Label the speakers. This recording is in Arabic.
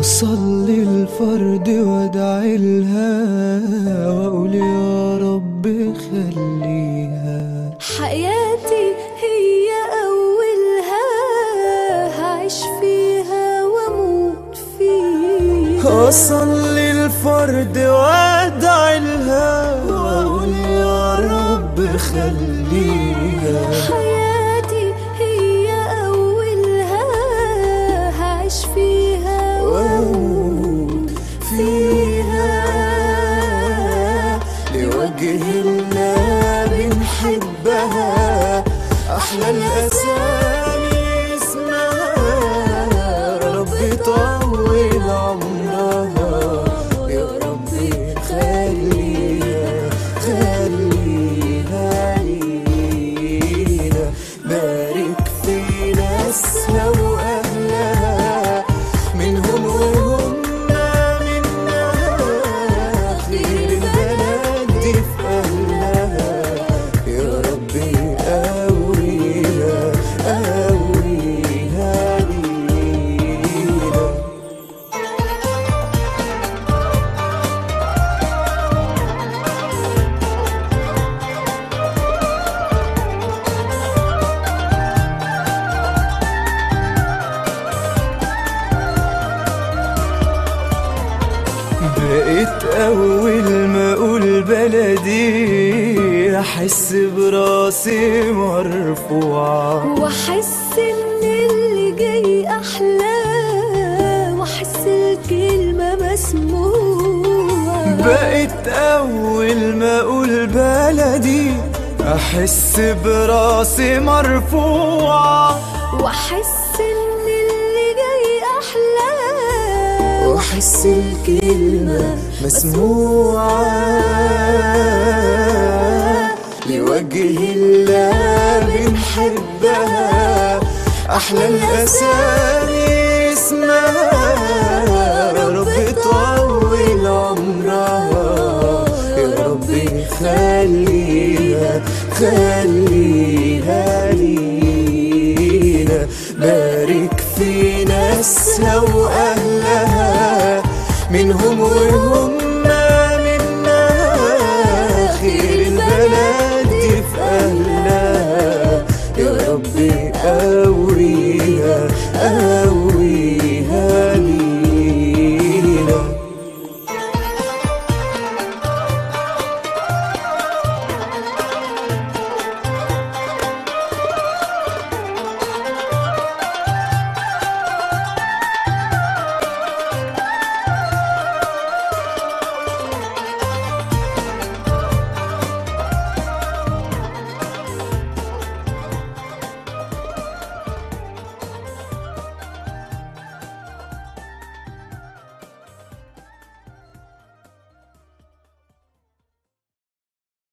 Speaker 1: أصلي الفرد وادعي لها وأقول يا رب خليها
Speaker 2: حياتي هي أولها، هعيش فيها وأموت فيها.
Speaker 1: أصلي الفرد وادعي لها وأقول يا رب خليها.
Speaker 2: حياتي هي أولها، هعيش فيها وأموت فيها.
Speaker 1: لوجه الله بنحبها، أحلى الأسامي اسمها. رب طول عمرها، يا رب خليها خليها لينا. بارك في ناسها وأهلها، منهم وهم منها. خير البلد دي في أهلها، يا ربي قويها قويها لينا. بقيت أول ما أقول بلدي أحس براسي مرفوعة،
Speaker 2: وأحس إن اللي جاي أحلى، وأحس الكلمة مسموعة.
Speaker 1: بقيت أول ما أقول بلدي أحس براسي مرفوعة،
Speaker 2: وأحس إن اللي جاي أحلى،
Speaker 1: وأحس الكلمة مسموعة. لوجه الله بنحبها، أحلى الأسامي اسمها. رب طول عمرها، يا ربي خليها خليها لينا. بارك في ناسها وأهلها، منهم وهم منها. خير البلد دي في أهلها، يا ربي قويها قويها.